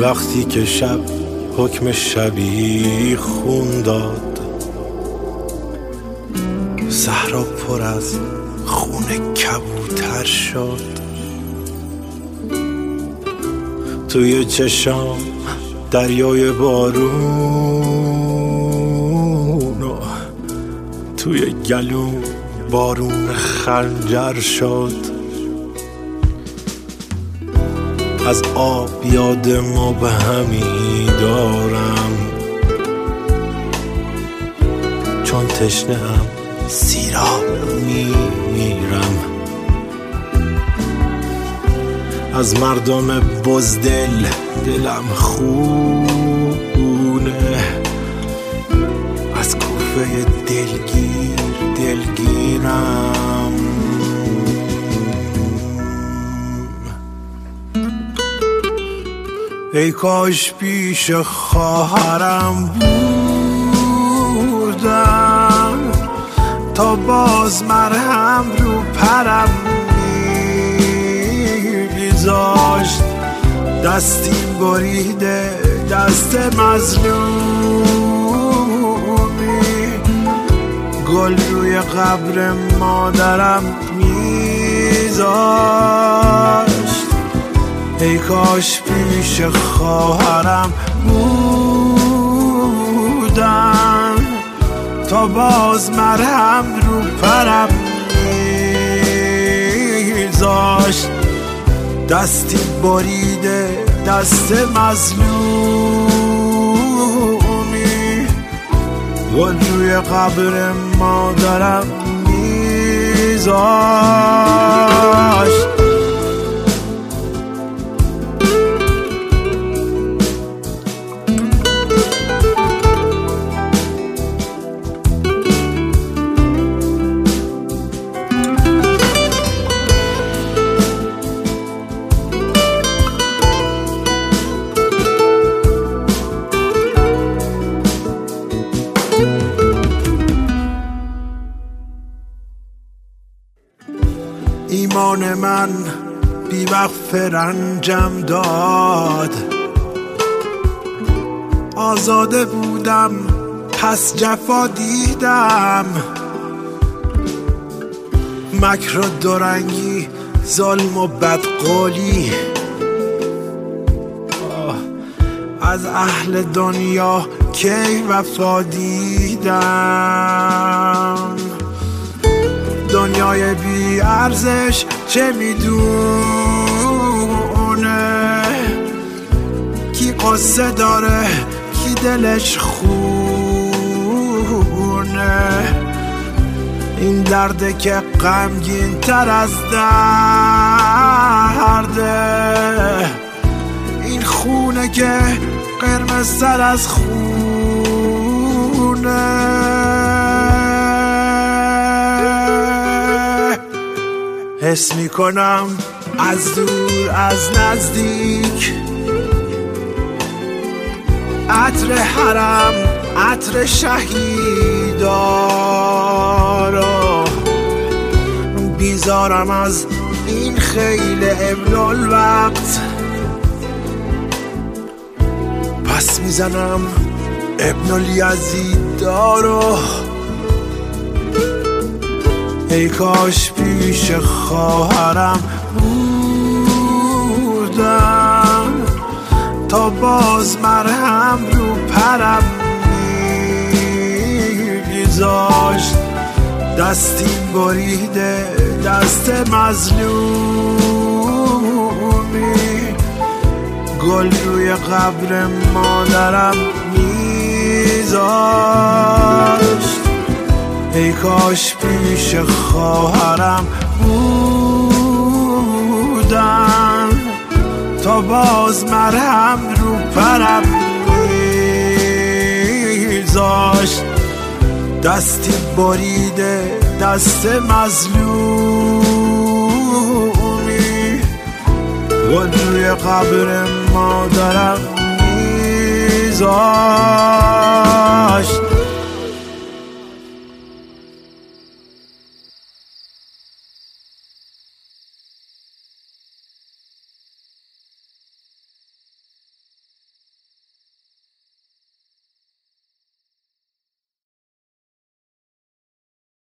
وقتی که شب حکم شبی خون داد، صحرا پر از خون کبوتر شد. توی چشام دریای بارون و توی گلوم بارون خنجر شد. از آب یاد مبهمی دارم، چون تشنه‌ام سیراب میمیرم. از مردم بزدل دلم خونه، از کوفه دلگیرم. ای کاش پیش خواهرم بودم، تا باز مرهم رو پرم میذاشت. دستیم بریده دست مظلومی، گل روی قبر مادرم میذاشت. ای کاش پیش خواهرم بودم، تا باز مرهم رو پرم میذاشت. دستی بریده دست مظلومی، گل روی قبر مادرم میذاشت. ایمان من بی وقف رنجم داد، آزاده بودم پس جفا دیدم. مکر و دورنگی، ظلم و بدقولی، از اهل دنیا کی وفا دیدم. دنیای بی ارزش چه میدونه، کی قصه داره کی دلش خونه. این درده که غمگین تر از درده، این خونه که قرمز تر از خونه. حس میکنم از دور از نزدیک، عطر حرم عطر شهیدارا. بیزارم از این خیل ابن الوقت، پس میزنم ابن الیزید دارو. ای کاش پیش خواهرم بودم، تا باز مرهم رو پرم میذاشت. دستیم بریده دست مظلومی، گل روی قبر مادرم میذاشت. ای کاش پیش خواهرم بودم، تا باز مرهم رو پرم میذاشت. دستی بریده دست مظلومی، گل روی قبر مادرم میذاشت.